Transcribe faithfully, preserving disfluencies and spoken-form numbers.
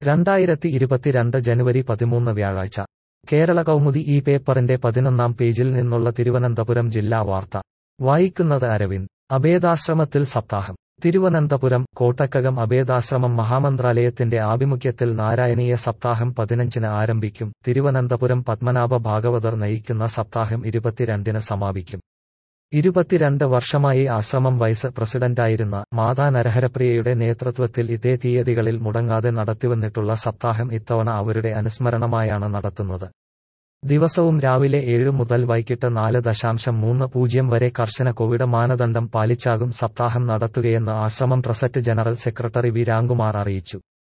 രണ്ടായിരത്തി ഇരുപത്തിരണ്ട് ജനുവരി പതിമൂന്ന് വ്യാഴാഴ്ച കേരള കൗമുദി ഈ പേപ്പറിന്റെ പതിനൊന്നാം പേജിൽ നിന്നുള്ള തിരുവനന്തപുരം ജില്ലാ വാർത്ത വായിക്കുന്നത് അരവിന്ദ്. അഭേദാശ്രമത്തിൽ സപ്താഹം. തിരുവനന്തപുരം കോട്ടക്കകം അഭേദാശ്രമം മഹാമന്ത്രാലയത്തിന്റെ ആഭിമുഖ്യത്തിൽ നാരായണീയ സപ്താഹം പതിനഞ്ചിന് ആരംഭിക്കും. തിരുവനന്തപുരം പത്മനാഭ ഭാഗവതർ നയിക്കുന്ന സപ്താഹം ഇരുപത്തിരണ്ടിന് സമാപിക്കും. ഇരുപത്തിരണ്ട് വർഷമായി ആശ്രമം വൈസ് പ്രസിഡന്റായിരുന്ന മാതാ നരഹരപ്രിയയുടെ നേതൃത്വത്തിൽ ഇതേ തീയതികളിൽ മുടങ്ങാതെ നടത്തിവന്നിട്ടുള്ള സപ്താഹം ഇത്തവണ അവരുടെ അനുസ്മരണമായാണ് നടത്തുന്നത്. ദിവസവും രാവിലെ ഏഴു മുതൽ വൈകിട്ട് നാല് ദശാംശം മൂന്ന് പൂജ്യം വരെ കർശന കോവിഡ് മാനദണ്ഡം പാലിച്ചാകും സപ്താഹം നടത്തുകയെന്ന് ആശ്രമം trust general secretary V Ramkumar അറിയിച്ചു.